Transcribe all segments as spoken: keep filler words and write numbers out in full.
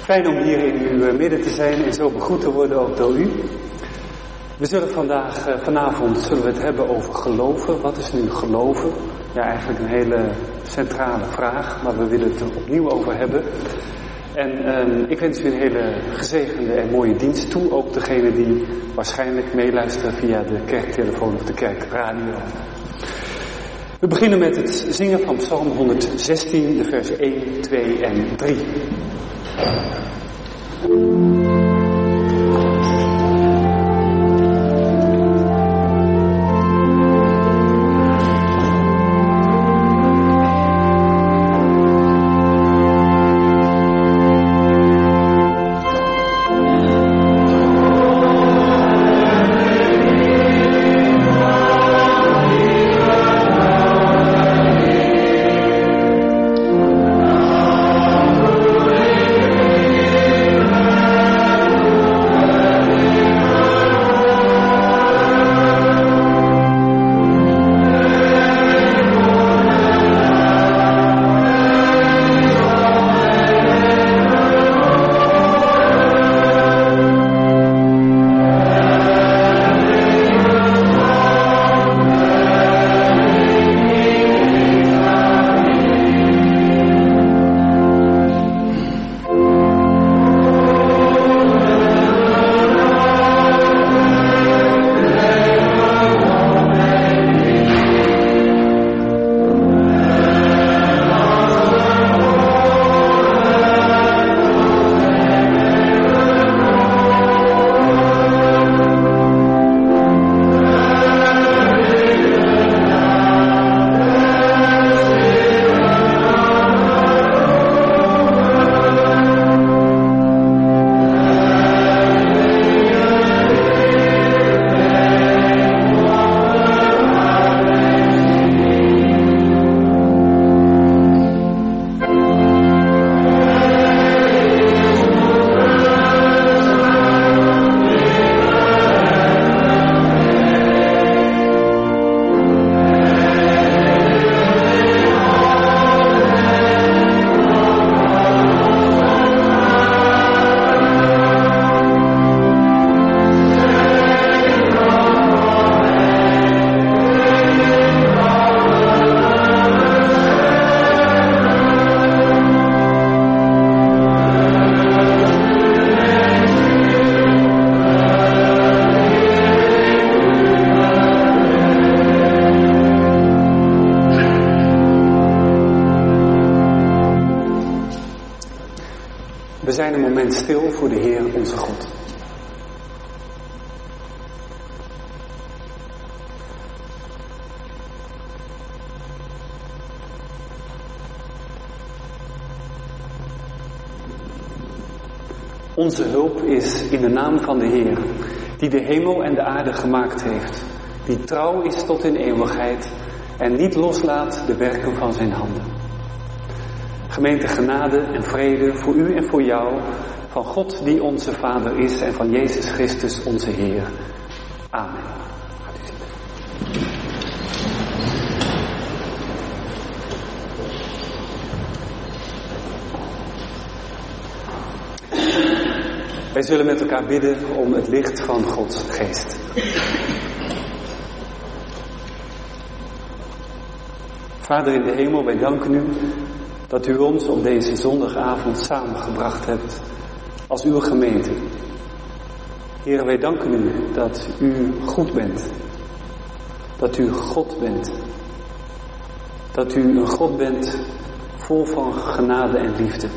Fijn om hier in uw midden te zijn en zo begroet te worden ook door u. We zullen vandaag, vanavond zullen we het hebben over geloven. Wat is nu geloven? Ja, eigenlijk een hele centrale vraag, maar we willen het er opnieuw over hebben. En um, ik wens u een hele gezegende en mooie dienst toe. Ook degene die waarschijnlijk meeluisteren via de kerktelefoon of de kerkradio. We beginnen met het zingen van Psalm honderdzestien, de versen één, twee en drie. We zijn een moment stil voor de Heer onze God. Onze hulp is in de naam van de Heer, die de hemel en de aarde gemaakt heeft, die trouw is tot in eeuwigheid en niet loslaat de werken van zijn handen. Gemeente genade en vrede voor u en voor jou, van God die onze Vader is en van Jezus Christus onze Heer. Amen. Gaat u zitten. Wij zullen met elkaar bidden om het licht van Gods geest. Vader in de hemel, wij danken u dat u ons op deze zondagavond samengebracht hebt als uw gemeente. Heer, wij danken u dat u goed bent. Dat u God bent. Dat u een God bent vol van genade en liefde.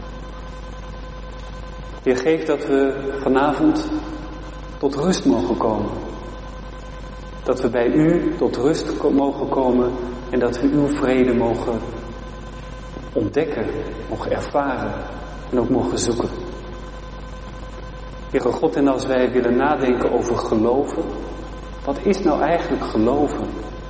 Heer, geef dat we vanavond tot rust mogen komen. Dat we bij u tot rust mogen komen en dat we uw vrede mogen ontdekken, mogen ervaren en ook mogen zoeken. Heere God, en als wij willen nadenken over geloven, wat is nou eigenlijk geloven?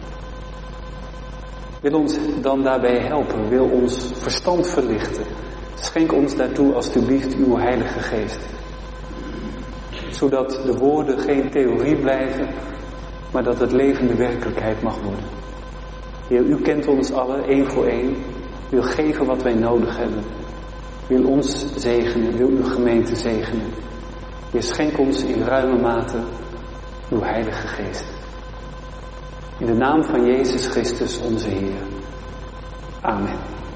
Wil ons dan daarbij helpen, wil ons verstand verlichten. Schenk ons daartoe alstublieft uw Heilige Geest. Zodat de woorden geen theorie blijven, maar dat het levende werkelijkheid mag worden. Heer, u kent ons allen, één voor één. U wil geven wat wij nodig hebben. wil ons zegenen, wil uw gemeente zegenen. Heer, schenk ons in ruime mate uw Heilige Geest. In de naam van Jezus Christus onze Heer. Amen.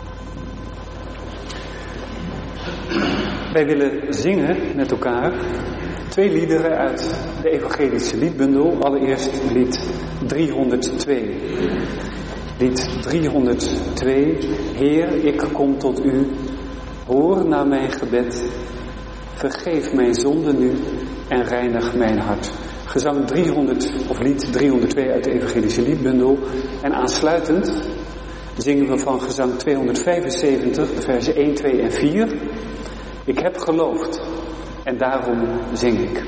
Wij willen zingen met elkaar twee liederen uit de evangelische liedbundel. Allereerst lied driehonderdtwee. Lied driehonderdtwee. Heer, ik kom tot u. Hoor naar mijn gebed. Vergeef mijn zonde nu en reinig mijn hart. Gezang driehonderd of lied driehonderdtwee uit de evangelische liedbundel. En aansluitend zingen we van gezang tweehonderdvijfenzeventig de versen één, twee en vier. Ik heb geloofd en daarom zing ik.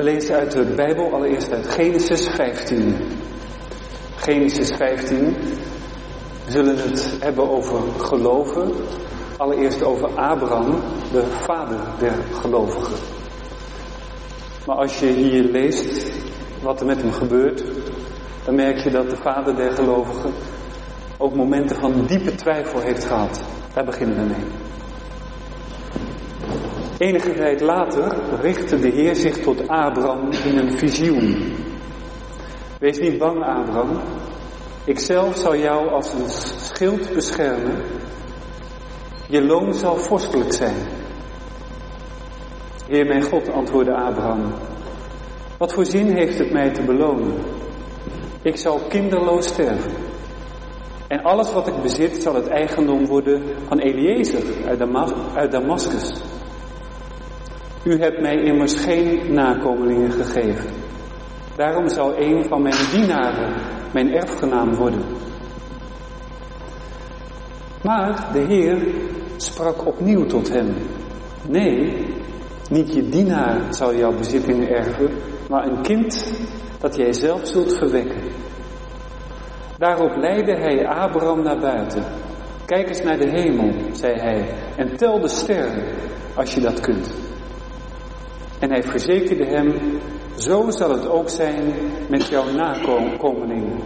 lezen uit de Bijbel, allereerst uit Genesis vijftien. Genesis vijftien. We zullen het hebben over geloven. Allereerst over Abraham, de vader der gelovigen. Maar als je hier leest wat er met hem gebeurt, dan merk je dat de vader der gelovigen ook momenten van diepe twijfel heeft gehad. Daar beginnen we mee. Enige tijd later richtte de Heer zich tot Abraham in een visioen. Wees niet bang, Abraham. Ikzelf zal jou als een schild beschermen. Je loon zal vorstelijk zijn. Heer mijn God, antwoordde Abraham. Wat voor zin heeft het mij te belonen? Ik zal kinderloos sterven. En alles wat ik bezit zal het eigendom worden van Eliezer uit, Damas- uit Damaskus. U hebt mij immers geen nakomelingen gegeven. Daarom zal een van mijn dienaren mijn erfgenaam worden. Maar de Heer sprak opnieuw tot hem. Nee, niet je dienaar zal jouw bezittingen erven, maar een kind dat jij zelf zult verwekken. Daarop leidde hij Abraham naar buiten. Kijk eens naar de hemel, zei hij, en tel de sterren, als je dat kunt. En hij verzekerde hem, zo zal het ook zijn met jouw nakomelingen.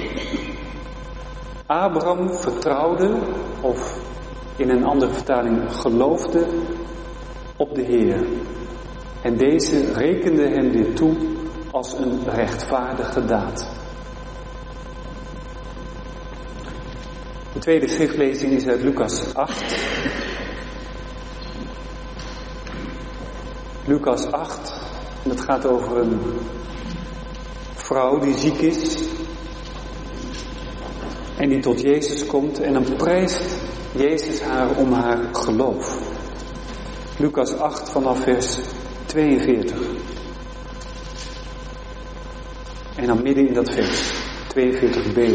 Abraham vertrouwde, of in een andere vertaling geloofde, op de Heer. En deze rekende hem dit toe als een rechtvaardige daad. De tweede schriftlezing is uit Lucas acht. Lucas acht. En het gaat over een vrouw die ziek is. En die tot Jezus komt. En dan prijst Jezus haar om haar geloof. Lucas acht vanaf vers tweeënveertig. En dan midden in dat vers. tweeënveertig b.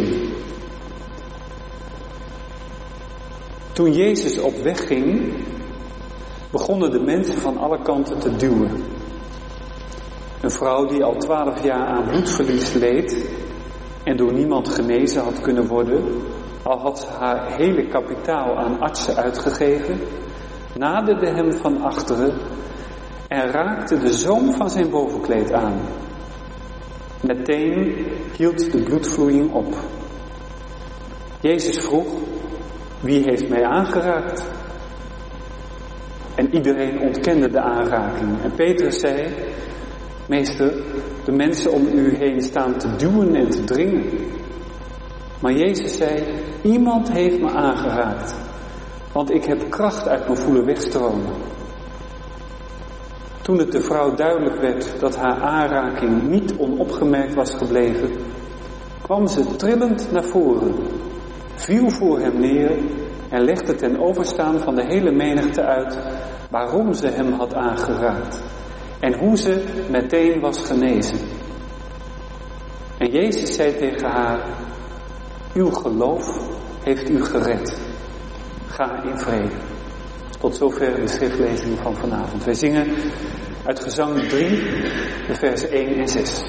Toen Jezus op weg ging, begonnen de mensen van alle kanten te duwen. Een vrouw die al twaalf jaar aan bloedverlies leed en door niemand genezen had kunnen worden, al had ze haar hele kapitaal aan artsen uitgegeven, naderde hem van achteren en raakte de zoom van zijn bovenkleed aan. Meteen hield de bloedvloeiing op. Jezus vroeg, wie heeft mij aangeraakt? En iedereen ontkende de aanraking. En Petrus zei, meester, de mensen om u heen staan te duwen en te dringen. Maar Jezus zei, iemand heeft me aangeraakt, want ik heb kracht uit me voelen wegstromen. Toen het de vrouw duidelijk werd dat haar aanraking niet onopgemerkt was gebleven, kwam ze trillend naar voren, viel voor hem neer en legde ten overstaan van de hele menigte uit waarom ze hem had aangeraakt en hoe ze meteen was genezen. En Jezus zei tegen haar, uw geloof heeft u gered. Ga in vrede. Tot zover de schriftlezing van vanavond. Wij zingen uit Gezang drie, de versen één en zes.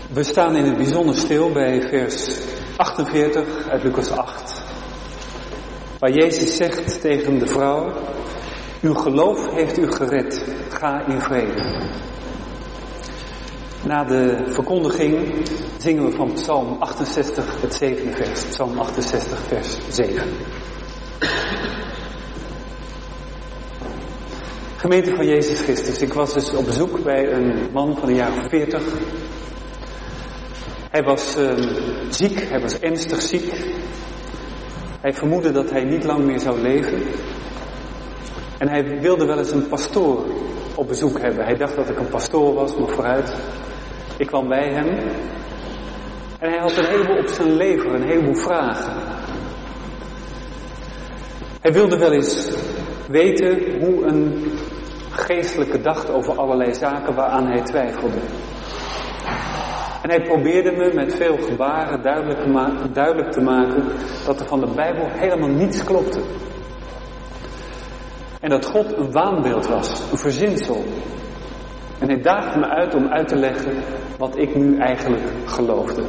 We staan in het bijzonder stil bij vers achtenveertig uit Lucas acht. Waar Jezus zegt tegen de vrouw: uw geloof heeft u gered, ga in vrede. Na de verkondiging zingen we van Psalm achtenzestig het zevende vers. Psalm achtenzestig vers zeven. Gemeente van Jezus Christus, ik was dus op bezoek bij een man van een jaar of veertig. Hij was uh, ziek, hij was ernstig ziek. Hij vermoedde dat hij niet lang meer zou leven. En hij wilde wel eens een pastoor op bezoek hebben. Hij dacht dat ik een pastoor was, maar vooruit. Ik kwam bij hem. En hij had een heleboel op zijn lever, een heleboel vragen. Hij wilde wel eens weten hoe een geestelijke dacht over allerlei zaken waaraan hij twijfelde. En hij probeerde me met veel gebaren duidelijk, ma- duidelijk te maken dat er van de Bijbel helemaal niets klopte. En dat God een waanbeeld was, een verzinsel. En hij daagde me uit om uit te leggen wat ik nu eigenlijk geloofde.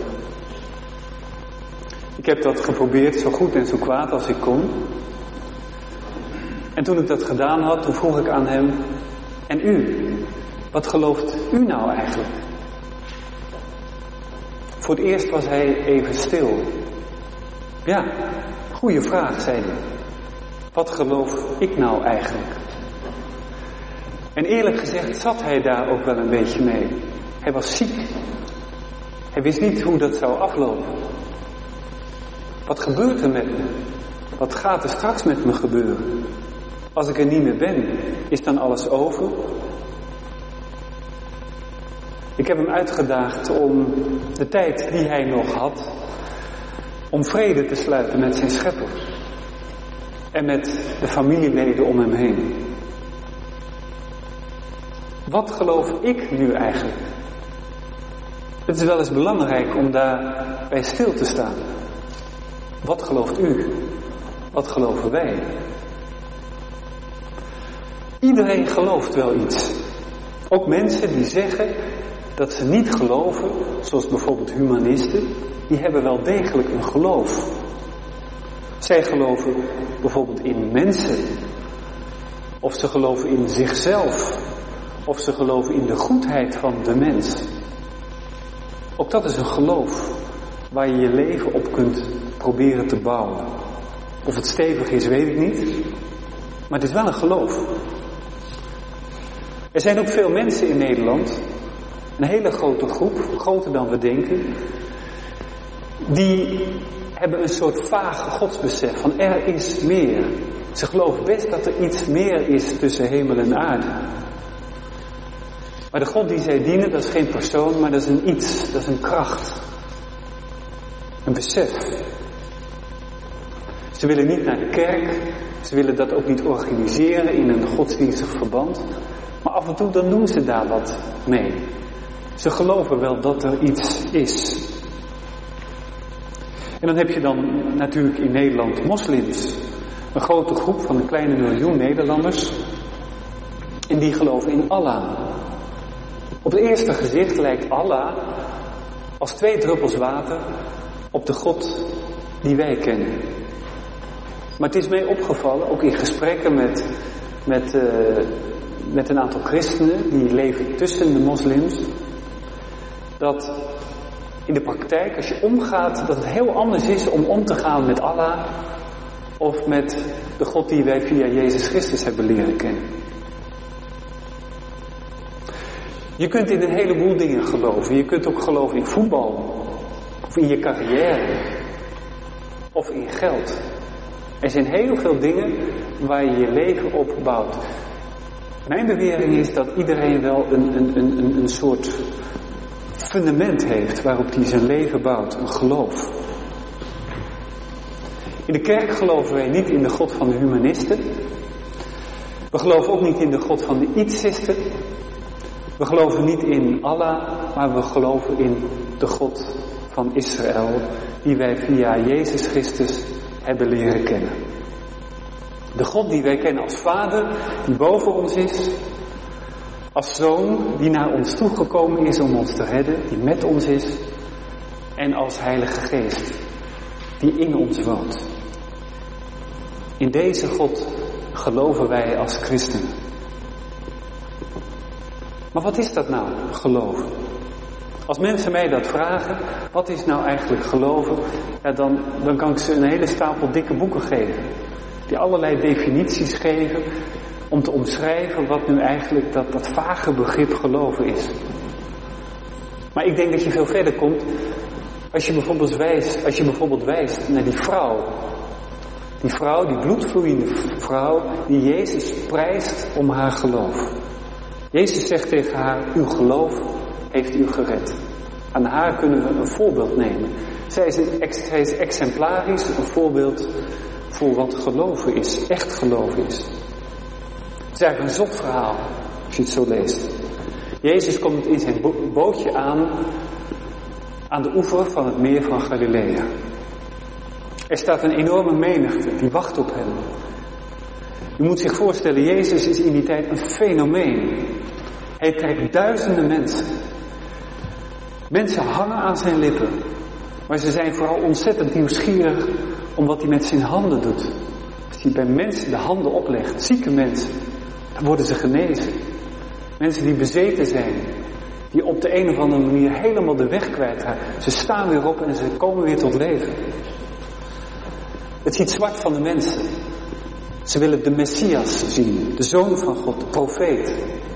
Ik heb dat geprobeerd zo goed en zo kwaad als ik kon. En toen ik dat gedaan had, toen vroeg ik aan hem: en u, wat gelooft u nou eigenlijk? Voor het eerst was hij even stil. Ja, goede vraag, zei hij. Wat geloof ik nou eigenlijk? En eerlijk gezegd zat hij daar ook wel een beetje mee. Hij was ziek. Hij wist niet hoe dat zou aflopen. Wat gebeurt er met me? Wat gaat er straks met me gebeuren? Als ik er niet meer ben, is dan alles over? Ik heb hem uitgedaagd om de tijd die hij nog had, om vrede te sluiten met zijn schepper. En met de familieleden om hem heen. Wat geloof ik nu eigenlijk? Het is wel eens belangrijk om daarbij stil te staan. Wat gelooft u? Wat geloven wij? Iedereen gelooft wel iets. Ook mensen die zeggen dat ze niet geloven, zoals bijvoorbeeld humanisten, die hebben wel degelijk een geloof. Zij geloven bijvoorbeeld in mensen. Of ze geloven in zichzelf. Of ze geloven in de goedheid van de mens. Ook dat is een geloof waar je je leven op kunt proberen te bouwen. Of het stevig is, weet ik niet. Maar het is wel een geloof. Er zijn ook veel mensen in Nederland, een hele grote groep, groter dan we denken, die hebben een soort vage godsbesef van er is meer. Ze geloven best dat er iets meer is tussen hemel en aarde. Maar de God die zij dienen, dat is geen persoon, maar dat is een iets, dat is een kracht. Een besef. Ze willen niet naar de kerk, ze willen dat ook niet organiseren in een godsdienstig verband. Maar af en toe dan doen ze daar wat mee. Ze geloven wel dat er iets is. En dan heb je dan natuurlijk in Nederland moslims. Een grote groep van een kleine miljoen Nederlanders. En die geloven in Allah. Op het eerste gezicht lijkt Allah als twee druppels water op de God die wij kennen. Maar het is mij opgevallen, ook in gesprekken met, met, uh, met een aantal christenen die leven tussen de moslims, dat in de praktijk, als je omgaat, dat het heel anders is om om te gaan met Allah of met de God die wij via Jezus Christus hebben leren kennen. Je kunt in een heleboel dingen geloven. Je kunt ook geloven in voetbal, of in je carrière, of in geld. Er zijn heel veel dingen waar je je leven op bouwt. Mijn bewering is dat iedereen wel een, een, een, een soort fundament heeft waarop hij zijn leven bouwt, een geloof. In de kerk geloven wij niet in de God van de humanisten. We geloven ook niet in de God van de ietsisten. We geloven niet in Allah, maar we geloven in de God van Israël, die wij via Jezus Christus hebben leren kennen. De God die wij kennen als Vader, die boven ons is, Als zoon die naar ons toegekomen is om ons te redden, die met ons is. En als Heilige Geest, die in ons woont. In deze God geloven wij als christenen. Maar wat is dat nou, geloven? Als mensen mij dat vragen, wat is nou eigenlijk geloven? Ja, dan, dan kan ik ze een hele stapel dikke boeken geven. Die allerlei definities geven om te omschrijven wat nu eigenlijk dat, dat vage begrip geloven is. Maar ik denk dat je veel verder komt als je bijvoorbeeld wijst, als je bijvoorbeeld wijst naar die vrouw. Die vrouw, die bloedvloeiende vrouw, die Jezus prijst om haar geloof. Jezus zegt tegen haar, uw geloof heeft u gered. Aan haar kunnen we een voorbeeld nemen. Zij is, ex, zij is exemplarisch, een voorbeeld voor wat geloven is, echt geloven is. Het is eigenlijk een zot verhaal, als je het zo leest. Jezus komt in zijn bootje aan, aan de oever van het meer van Galilea. Er staat een enorme menigte, die wacht op hem. U moet zich voorstellen, Jezus is in die tijd een fenomeen. Hij trekt duizenden mensen. Mensen hangen aan zijn lippen. Maar ze zijn vooral ontzettend nieuwsgierig om wat hij met zijn handen doet. Als hij bij mensen de handen oplegt, zieke mensen, dan worden ze genezen. Mensen die bezeten zijn, die op de een of andere manier helemaal de weg kwijtraken. Ze staan weer op en ze komen weer tot leven. Het ziet zwart van de mensen. Ze willen de Messias zien, de Zoon van God, de profeet.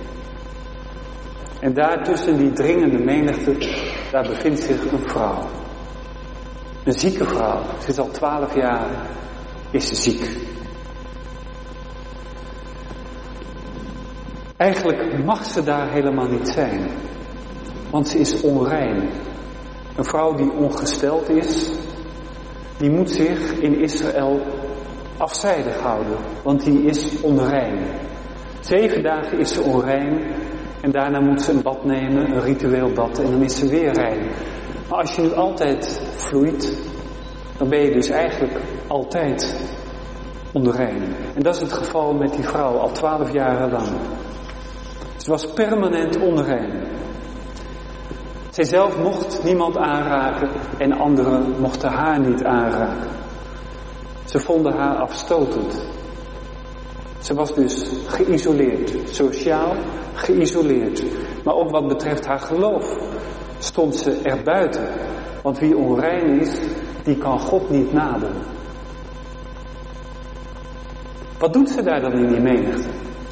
En daar tussen die dringende menigte, daar bevindt zich een vrouw. Een zieke vrouw. Ze is al twaalf jaar, is ze ziek. Eigenlijk mag ze daar helemaal niet zijn. Want ze is onrein. Een vrouw die ongesteld is, die moet zich in Israël afzijdig houden. Want die is onrein. Zeven dagen is ze onrein. En daarna moet ze een bad nemen, een ritueel bad. En dan is ze weer rein. Maar als je nu altijd vloeit, dan ben je dus eigenlijk altijd onrein. En dat is het geval met die vrouw, al twaalf jaren lang. Ze was permanent onrein. Zijzelf mocht niemand aanraken en anderen mochten haar niet aanraken. Ze vonden haar afstotend. Ze was dus geïsoleerd, sociaal geïsoleerd. Maar ook wat betreft haar geloof stond ze erbuiten. Want wie onrein is, die kan God niet naderen. Wat doet ze daar dan in die menigte?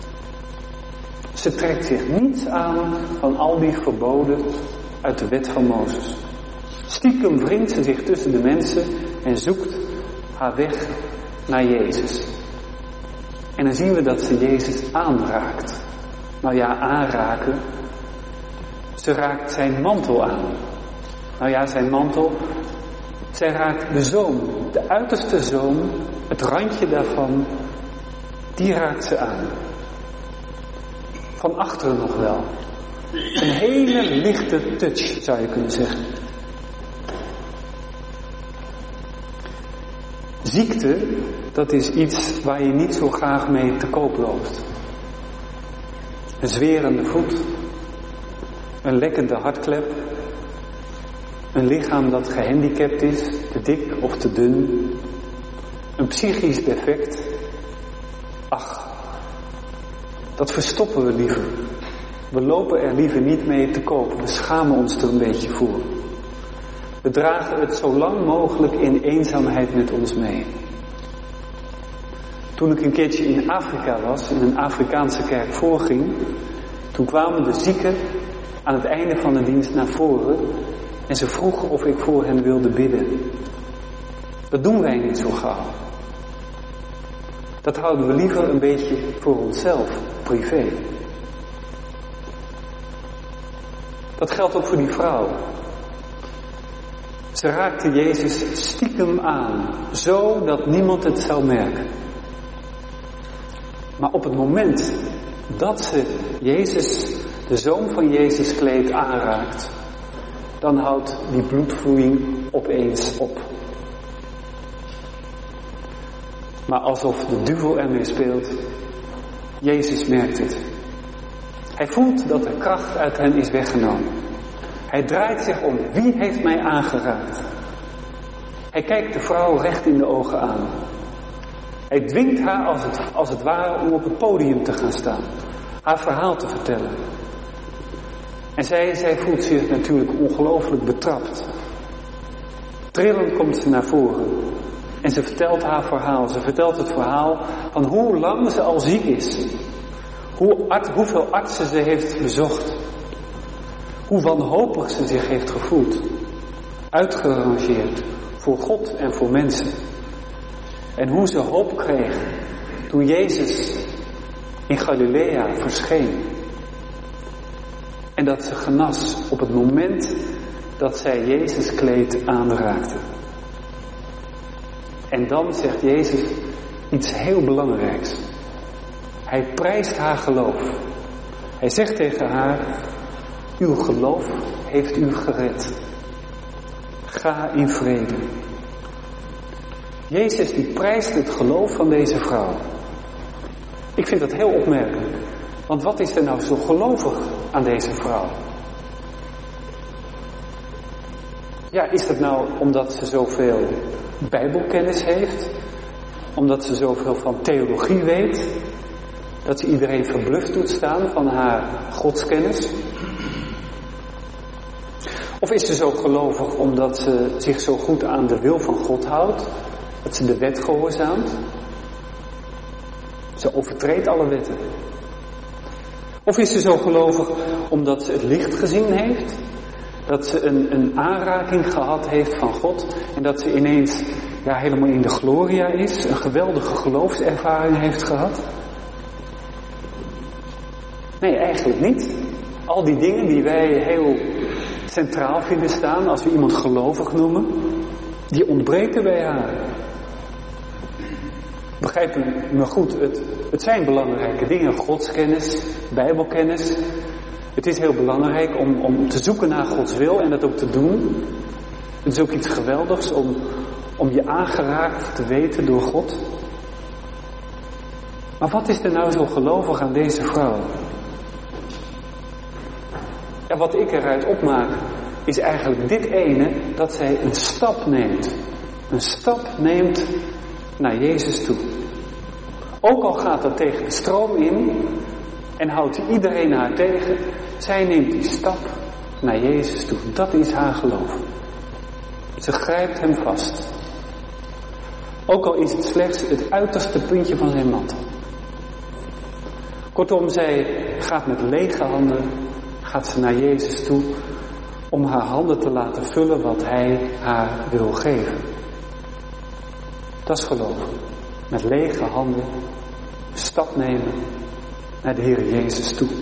Ze trekt zich niets aan van al die verboden uit de wet van Mozes. Stiekem wringt ze zich tussen de mensen en zoekt haar weg naar Jezus. En dan zien we dat ze Jezus aanraakt. Nou ja, aanraken. Ze raakt zijn mantel aan. Nou ja, zijn mantel. Zij raakt de zoom, de uiterste zoom, het randje daarvan, die raakt ze aan. Van achteren nog wel. Een hele lichte touch, zou je kunnen zeggen. Ziekte, dat is iets waar je niet zo graag mee te koop loopt. Een zwerende voet, een lekkende hartklep, een lichaam dat gehandicapt is, te dik of te dun, een psychisch defect. Ach, dat verstoppen we liever. We lopen er liever niet mee te koop. We schamen ons er een beetje voor. We dragen het zo lang mogelijk in eenzaamheid met ons mee. Toen ik een keertje in Afrika was, in een Afrikaanse kerk voorging, toen kwamen de zieken aan het einde van de dienst naar voren en ze vroegen of ik voor hen wilde bidden. Dat doen wij niet zo gauw. Dat houden we liever een beetje voor onszelf, privé. Dat geldt ook voor die vrouw. Ze raakte Jezus stiekem aan, zo dat niemand het zou merken. Maar op het moment dat ze Jezus, de zoom van Jezus kleed aanraakt, dan houdt die bloedvloeiing opeens op. Maar alsof de duivel ermee speelt, Jezus merkt het. Hij voelt dat de kracht uit hen is weggenomen. Hij draait zich om. Wie heeft mij aangeraakt? Hij kijkt de vrouw recht in de ogen aan. Hij dwingt haar als het, als het ware om op het podium te gaan staan. Haar verhaal te vertellen. En zij, zij voelt zich natuurlijk ongelooflijk betrapt. Trillend komt ze naar voren. En ze vertelt haar verhaal. Ze vertelt het verhaal van hoe lang ze al ziek is. Hoe art, hoeveel artsen ze heeft bezocht. Hoe wanhopig ze zich heeft gevoeld. Uitgerangeerd. Voor God en voor mensen. En hoe ze hoop kreeg. Toen Jezus in Galilea verscheen. En dat ze genas op het moment dat zij Jezus kleed aanraakte. En dan zegt Jezus iets heel belangrijks. Hij prijst haar geloof. Hij zegt tegen haar, uw geloof heeft u gered. Ga in vrede. Jezus die prijst het geloof van deze vrouw. Ik vind dat heel opmerkelijk. Want wat is er nou zo gelovig aan deze vrouw? Ja, is dat nou omdat ze zoveel bijbelkennis heeft? Omdat ze zoveel van theologie weet? Dat ze iedereen verbluft doet staan van haar godskennis? Of is ze zo gelovig omdat ze zich zo goed aan de wil van God houdt? Dat ze de wet gehoorzaamt? Ze overtreedt alle wetten. Of is ze zo gelovig omdat ze het licht gezien heeft? Dat ze een, een aanraking gehad heeft van God en dat ze ineens ja, helemaal in de gloria is, een geweldige geloofservaring heeft gehad? Nee, eigenlijk niet. Al die dingen die wij heel centraal vinden staan als we iemand gelovig noemen, die ontbreken bij haar. Begrijp u me goed, het, het zijn belangrijke dingen, godskennis, bijbelkennis. Het is heel belangrijk om, om te zoeken naar Gods wil en dat ook te doen. Het is ook iets geweldigs om, om je aangeraakt te weten door God. Maar wat is er nou zo gelovig aan deze vrouw? Ja, wat ik eruit opmaak is eigenlijk dit ene, dat zij een stap neemt. Een stap neemt naar Jezus toe. Ook al gaat dat tegen de stroom in en houdt iedereen haar tegen, zij neemt die stap naar Jezus toe. Dat is haar geloof. Ze grijpt hem vast. Ook al is het slechts het uiterste puntje van zijn mantel. Kortom, zij gaat met lege handen, gaat ze naar Jezus toe om haar handen te laten vullen wat hij haar wil geven. Dat is geloof. Met lege handen een stap nemen naar de Heer Jezus toe.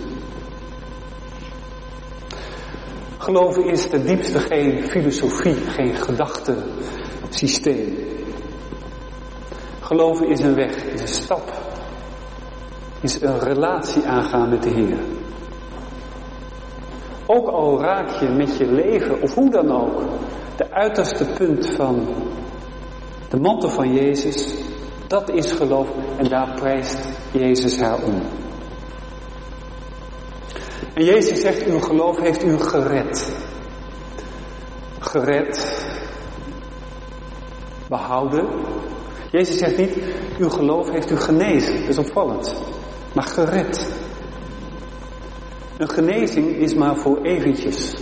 Geloven is ten diepste geen filosofie, geen gedachtesysteem. Geloven is een weg, is een stap. Is een relatie aangaan met de Heer. Ook al raak je met je leven, of hoe dan ook, de uiterste punt van de mantel van Jezus, dat is geloof en daar prijst Jezus haar om. En Jezus zegt, uw geloof heeft u gered. Gered. Behouden. Jezus zegt niet, uw geloof heeft u genezen. Dat is opvallend. Maar gered. Een genezing is maar voor eventjes.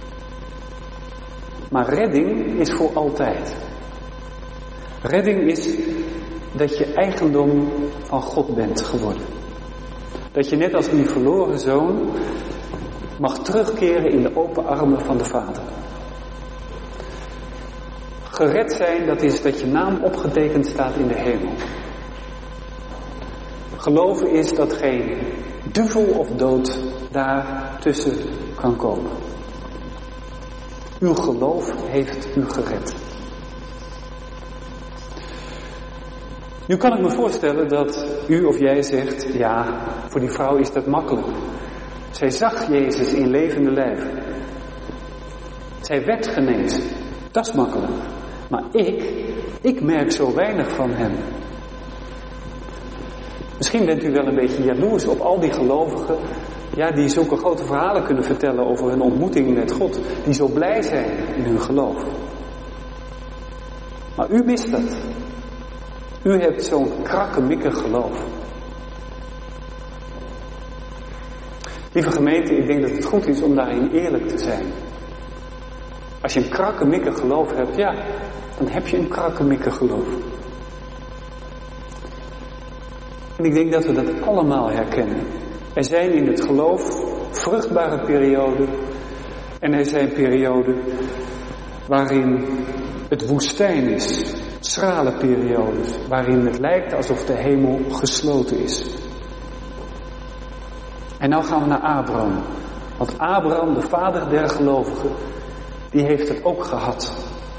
Maar redding is voor altijd. Redding is dat je eigendom van God bent geworden. Dat je net als die verloren zoon mag terugkeren in de open armen van de Vader. Gered zijn, dat is dat je naam opgetekend staat in de hemel. Geloven is dat geen duivel of dood daar tussen kan komen. Uw geloof heeft u gered. Nu kan ik me voorstellen dat u of jij zegt, ja, voor die vrouw is dat makkelijk. Zij zag Jezus in levende lijf. Zij werd genezen. Dat is makkelijk. Maar ik, ik merk zo weinig van hem. Misschien bent u wel een beetje jaloers op al die gelovigen Ja, die zulke grote verhalen kunnen vertellen over hun ontmoeting met God. Die zo blij zijn in hun geloof. Maar u mist dat. U hebt zo'n krakkemikkig geloof. Lieve gemeente, ik denk dat het goed is om daarin eerlijk te zijn. Als je een krakkemikkig geloof hebt, ja, dan heb je een krakkemikkig geloof. En ik denk dat we dat allemaal herkennen. Er zijn in het geloof vruchtbare perioden en er zijn perioden waarin het woestijn is. Schrale periodes, waarin het lijkt alsof de hemel gesloten is. En nou gaan we naar Abraham. Want Abraham, de vader der gelovigen, die heeft het ook gehad.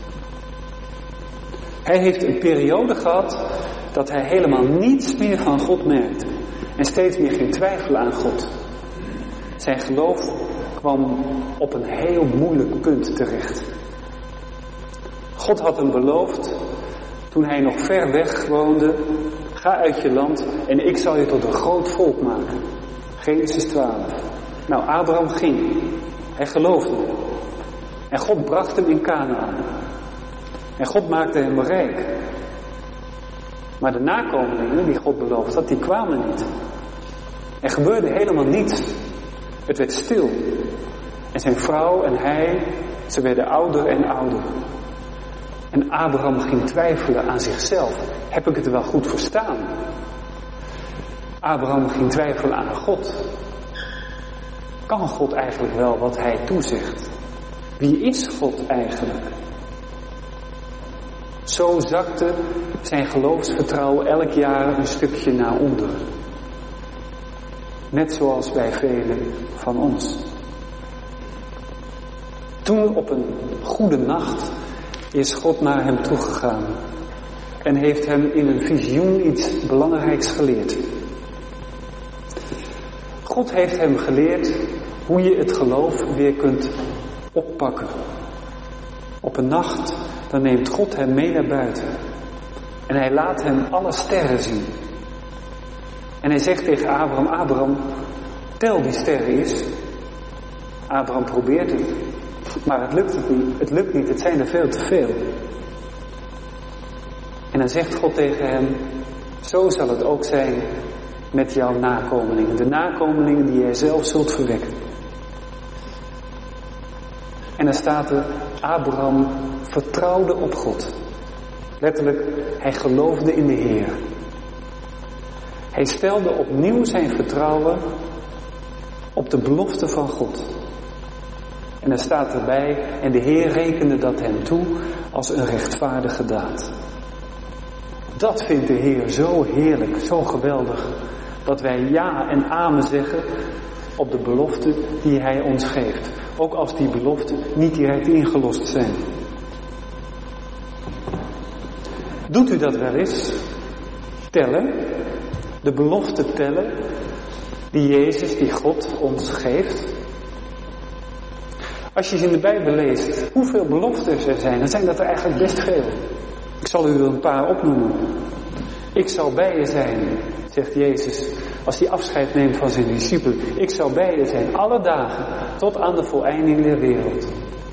Hij heeft een periode gehad dat hij helemaal niets meer van God merkte. En steeds meer ging twijfelen aan God. Zijn geloof kwam op een heel moeilijk punt terecht. God had hem beloofd, toen hij nog ver weg woonde, ga uit je land en ik zal je tot een groot volk maken. Genesis twaalf. Nou, Abraham ging. Hij geloofde. En God bracht hem in Kanaan. En God maakte hem rijk. Maar de nakomelingen die God beloofd had, die kwamen niet. Er gebeurde helemaal niets. Het werd stil. En zijn vrouw en hij, ze werden ouder en ouder. En Abraham ging twijfelen aan zichzelf. Heb ik het wel goed verstaan? Abraham ging twijfelen aan God. Kan God eigenlijk wel wat hij toezegt? Wie is God eigenlijk? Zo zakte zijn geloofsvertrouwen elk jaar een stukje naar onder. Net zoals bij velen van ons. Toen op een goede nacht is God naar hem toegegaan en heeft hem in een visioen iets belangrijks geleerd. God heeft hem geleerd hoe je het geloof weer kunt oppakken. Op een nacht, dan neemt God hem mee naar buiten. En hij laat hem alle sterren zien. En hij zegt tegen Abraham, Abraham, tel die sterren eens. Abraham probeert het, maar het lukt het niet. Het lukt niet, het zijn er veel te veel. En dan zegt God tegen hem, zo zal het ook zijn met jouw nakomelingen. De nakomelingen die jij zelf zult verwekken. En dan staat er, Abraham vertrouwde op God. Letterlijk, hij geloofde in de Heer. Hij stelde opnieuw zijn vertrouwen op de belofte van God. En dan staat erbij, en de Heer rekende dat hem toe als een rechtvaardige daad. Dat vindt de Heer zo heerlijk, zo geweldig, dat wij ja en amen zeggen op de belofte die hij ons geeft. Ook als die beloften niet direct ingelost zijn. Doet u dat wel eens? Tellen? De belofte tellen die Jezus, die God ons geeft? Als je ze in de Bijbel leest, hoeveel beloftes er zijn, dan zijn dat er eigenlijk best veel. Ik zal u er een paar opnoemen. Ik zal bij je zijn, zegt Jezus, als hij afscheid neemt van zijn discipelen. Ik zal bij je zijn, alle dagen, tot aan de voleinding der wereld.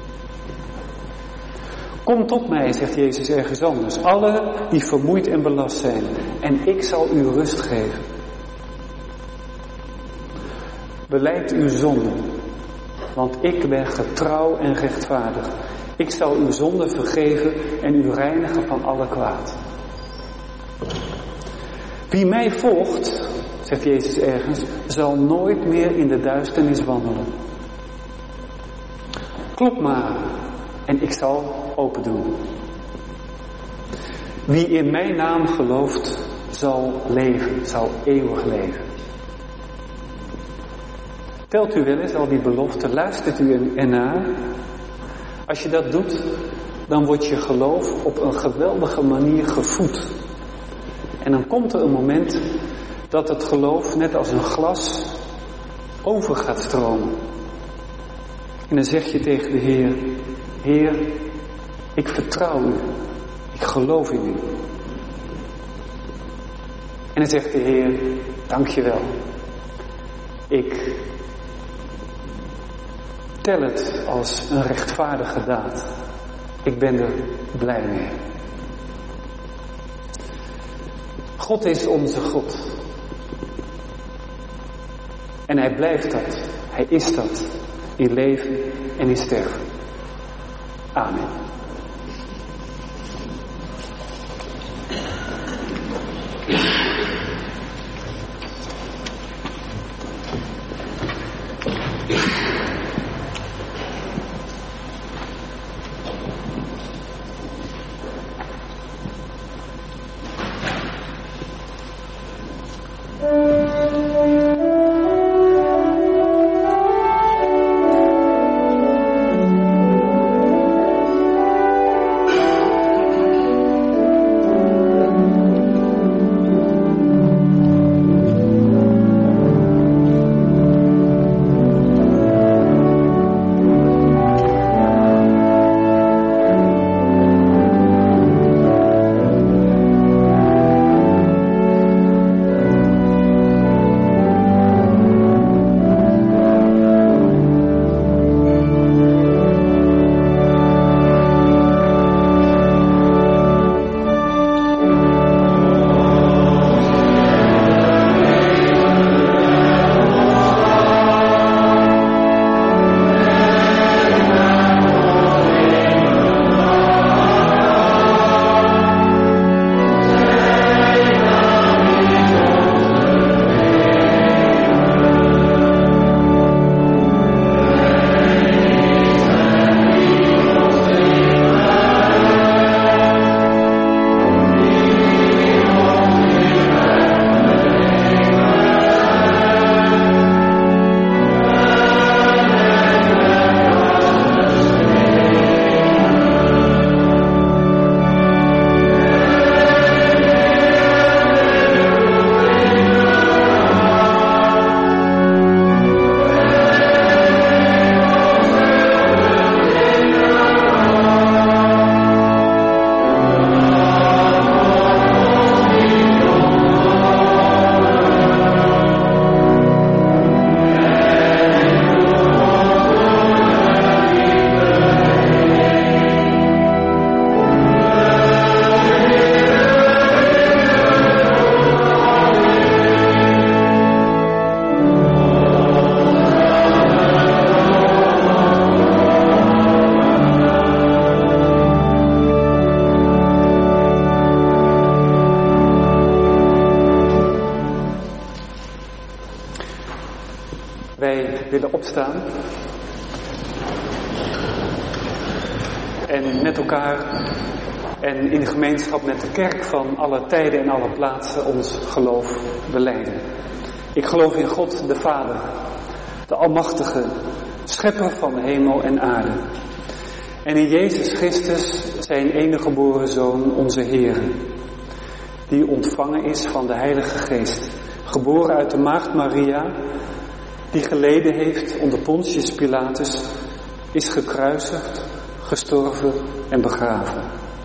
Kom tot mij, zegt Jezus ergens anders, allen die vermoeid en belast zijn, en ik zal u rust geven. Belijd uw zonden, want ik ben getrouw en rechtvaardig. Ik zal uw zonden vergeven en u reinigen van alle kwaad. Wie mij volgt, zegt Jezus ergens, zal nooit meer in de duisternis wandelen. Klop maar en ik zal open doen. Wie in mijn naam gelooft, zal leven, zal eeuwig leven. Telt u wel eens al die beloften, luistert u ernaar. Als je dat doet, dan wordt je geloof op een geweldige manier gevoed. En dan komt er een moment dat het geloof net als een glas over gaat stromen. En dan zeg je tegen de Heer, Heer, ik vertrouw u, ik geloof in u. En dan zegt de Heer, dank je wel. Ik Tel het als een rechtvaardige daad. Ik ben er blij mee. God is onze God. En hij blijft dat. Hij is dat. In leven en in sterven. Amen. Wij willen opstaan en met elkaar en in de gemeenschap met de kerk van alle tijden en alle plaatsen ons geloof belijden. Ik geloof in God de Vader, de Almachtige, schepper van hemel en aarde. En in Jezus Christus, zijn enige geboren Zoon, onze Heere, die ontvangen is van de Heilige Geest, geboren uit de maagd Maria, die geleden heeft onder Pontius Pilatus, is gekruisigd, gestorven en begraven.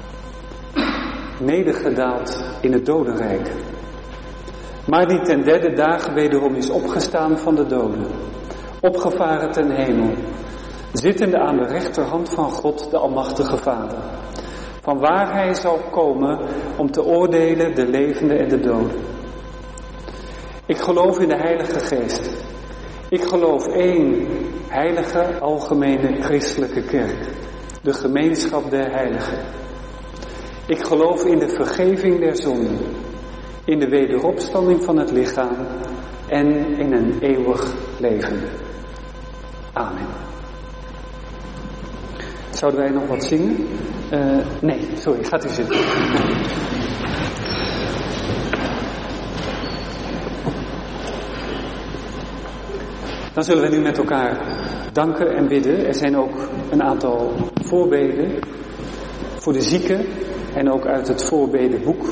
Nedergedaald in het dodenrijk. Maar die ten derde dagen wederom is opgestaan van de doden, opgevaren ten hemel, zittende aan de rechterhand van God, de Almachtige Vader, van waar hij zal komen om te oordelen de levenden en de doden. Ik geloof in de Heilige Geest. Ik geloof één heilige, algemene christelijke kerk, de gemeenschap der heiligen. Ik geloof in de vergeving der zonden, in de wederopstanding van het lichaam en in een eeuwig leven. Amen. Zouden wij nog wat zingen? Uh, nee, sorry, gaat u zitten. Dan zullen we nu met elkaar danken en bidden. Er zijn ook een aantal voorbeden voor de zieken en ook uit het voorbedenboek.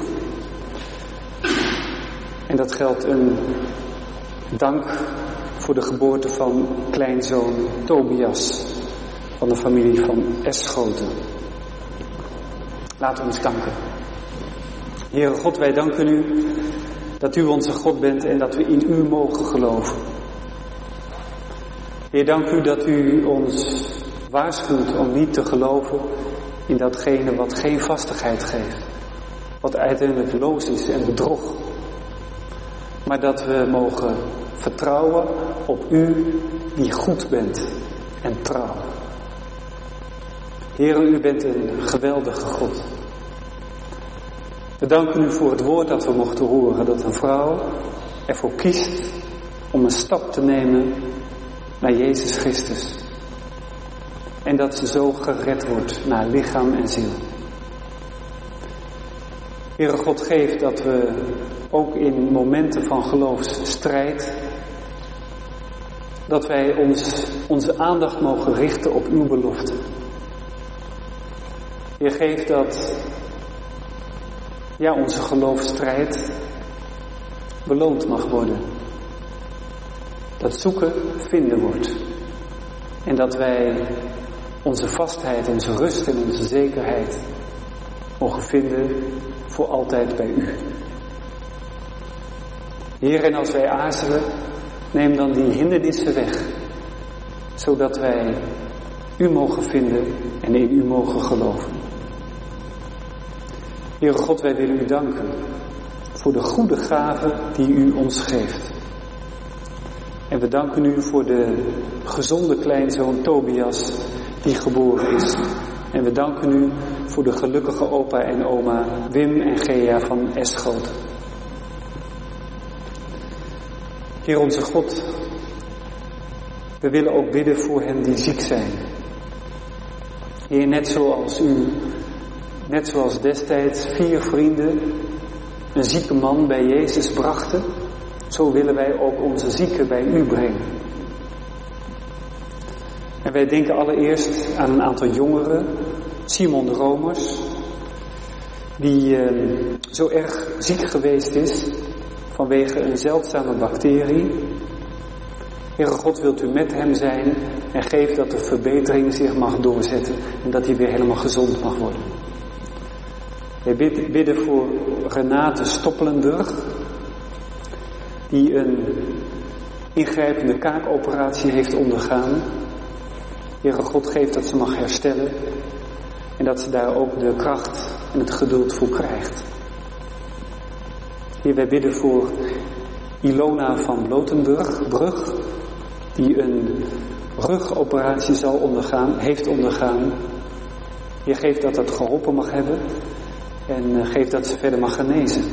En dat geldt een dank voor de geboorte van kleinzoon Tobias van de familie van Eschoten. Laten we ons danken. Heere God, wij danken u dat u onze God bent en dat we in u mogen geloven. Heer, dank u dat u ons waarschuwt om niet te geloven in datgene wat geen vastigheid geeft. Wat uiteindelijk loos is en bedrog. Maar dat we mogen vertrouwen op u die goed bent en trouw. Heer, u bent een geweldige God. We danken u voor het woord dat we mochten horen. Dat een vrouw ervoor kiest om een stap te nemen naar Jezus Christus. En dat ze zo gered wordt naar lichaam en ziel. Heere God, geef dat we ook in momenten van geloofsstrijd, dat wij ons, onze aandacht mogen richten op uw belofte. Heer, geef dat ja, onze geloofsstrijd beloond mag worden. Dat zoeken vinden wordt. En dat wij onze vastheid, onze rust en onze zekerheid mogen vinden voor altijd bij u. Heer, en als wij aarzelen, neem dan die hindernissen weg. Zodat wij u mogen vinden en in u mogen geloven. Heere God, wij willen u danken voor de goede gave die u ons geeft. En we danken u voor de gezonde kleinzoon Tobias die geboren is. En we danken u voor de gelukkige opa en oma Wim en Gea van Eschoten. Heer onze God, we willen ook bidden voor hen die ziek zijn. Heer, net zoals u, net zoals destijds vier vrienden een zieke man bij Jezus brachten, zo willen wij ook onze zieken bij u brengen. En wij denken allereerst aan een aantal jongeren, Simon de Romers, die uh, zo erg ziek geweest is vanwege een zeldzame bacterie. Heere God, wilt u met hem zijn en geef dat de verbetering zich mag doorzetten en dat hij weer helemaal gezond mag worden. Wij bidden voor Renate Stoppelenburg, die een ingrijpende kaakoperatie heeft ondergaan. Heere God, geeft dat ze mag herstellen en dat ze daar ook de kracht en het geduld voor krijgt. Heer, wij bidden voor Ilona van Lotenburg, Brug, die een rugoperatie zal ondergaan, heeft ondergaan. Heer, geef dat dat geholpen mag hebben en geef dat ze verder mag genezen.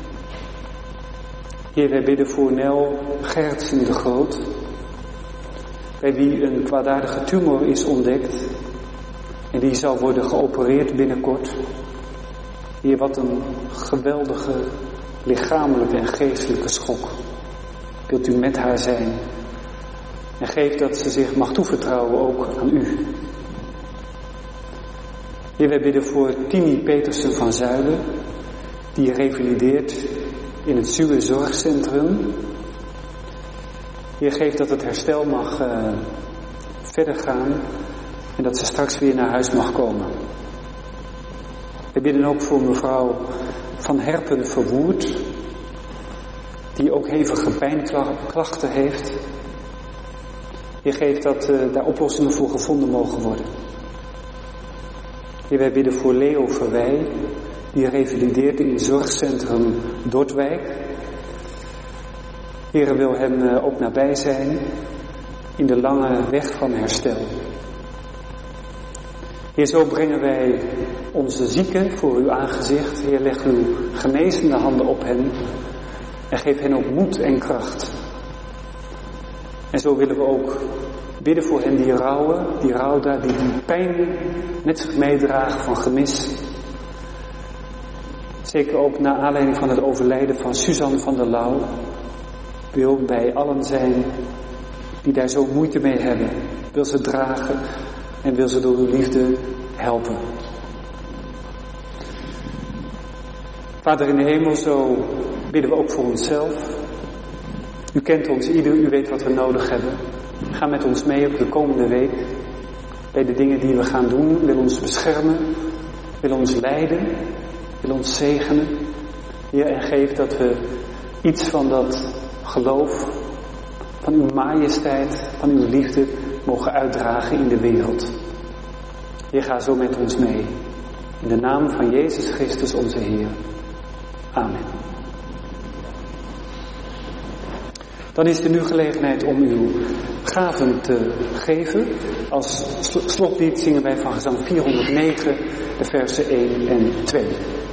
Heer, wij bidden voor Nel Gertsen de Groot, bij wie een kwaadaardige tumor is ontdekt en die zal worden geopereerd binnenkort. Heer, wat een geweldige lichamelijke en geestelijke schok. Wilt u met haar zijn en geef dat ze zich mag toevertrouwen ook aan u. Heer, wij bidden voor Tini Petersen van Zuilen, die revalideert in het Zuwe Zorgcentrum. Heer, geef dat het herstel mag uh, verder gaan en dat ze straks weer naar huis mag komen. We bidden ook voor mevrouw Van Herpen Verwoerd, die ook hevige pijnklachten heeft. Heer, geef dat uh, daar oplossingen voor gevonden mogen worden. Heer, wij bidden voor Leo Verwij, die revalideert in het zorgcentrum Dordwijk. Heer, wil hem uh, ook nabij zijn in de lange weg van herstel. Heer, zo brengen wij onze zieken voor uw aangezicht. Heer, leg uw genezende handen op hen en geef hen ook moed en kracht. En zo willen we ook bidden voor hen die rouwen, die rouw daar, die die pijn met zich meedragen van gemis. Zeker ook naar aanleiding van het overlijden van Suzanne van der Lauw. Wil bij allen zijn die daar zo moeite mee hebben. Wil ze dragen en wil ze door uw liefde helpen. Vader in de hemel, zo bidden we ook voor onszelf. U kent ons ieder, u weet wat we nodig hebben. Ga met ons mee op de komende week. Bij de dingen die we gaan doen. Wil ons beschermen. Wil ons leiden. Wil ons zegenen. Heer, en geef dat we iets van dat geloof, van uw majesteit, van uw liefde mogen uitdragen in de wereld. Heer, ga zo met ons mee. In de naam van Jezus Christus onze Heer. Amen. Dan is er nu gelegenheid om uw gaven te geven. Als slotlied zingen wij van gezang vierhonderdnegen de versen één en twee.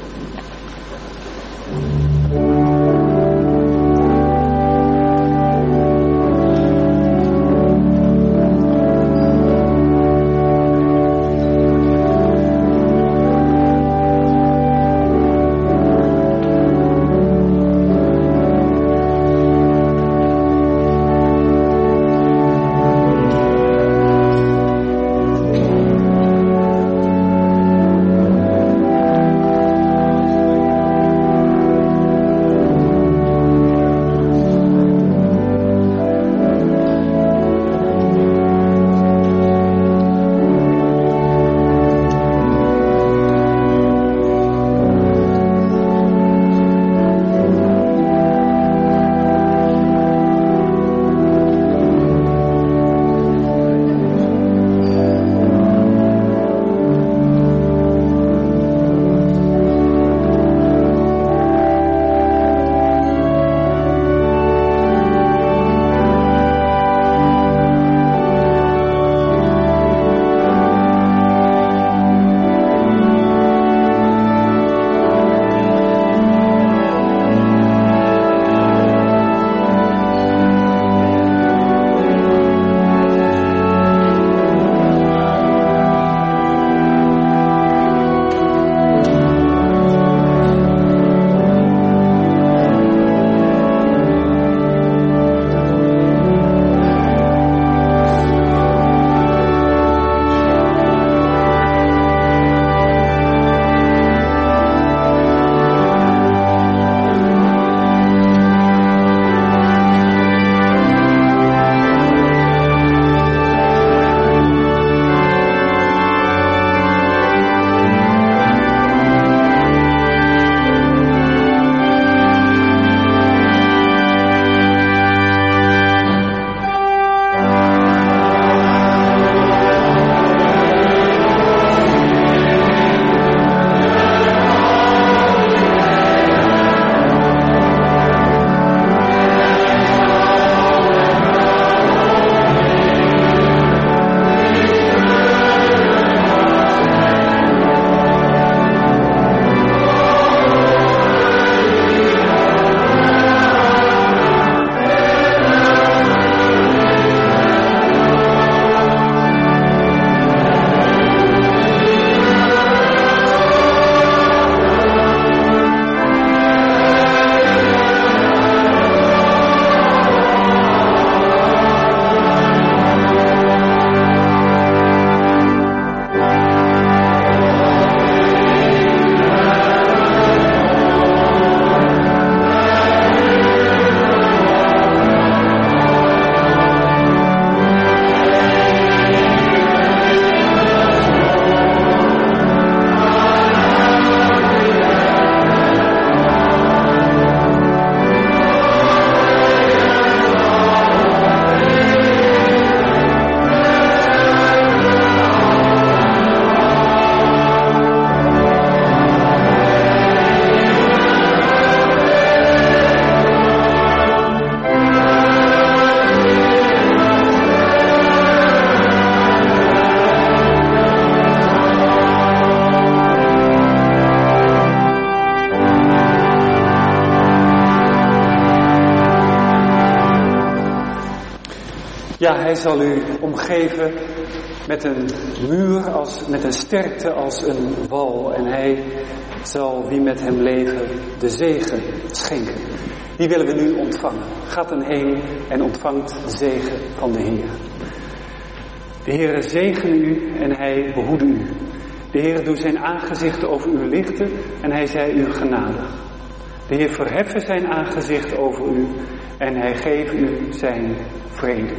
Ja, hij zal u omgeven met een muur, als, met een sterkte als een wal. En hij zal wie met hem leven de zegen schenken. Die willen we nu ontvangen. Gaat dan heen en ontvangt de zegen van de Heer. De Heer zegene u en hij behoede u. De Heer doet zijn aangezicht over u lichten en hij zij u genadig. De Heer verheffen zijn aangezicht over u en hij geeft u zijn vrede.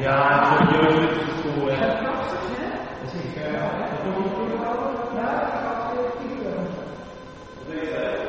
Ja, dat is een school, hè. Dat is ik,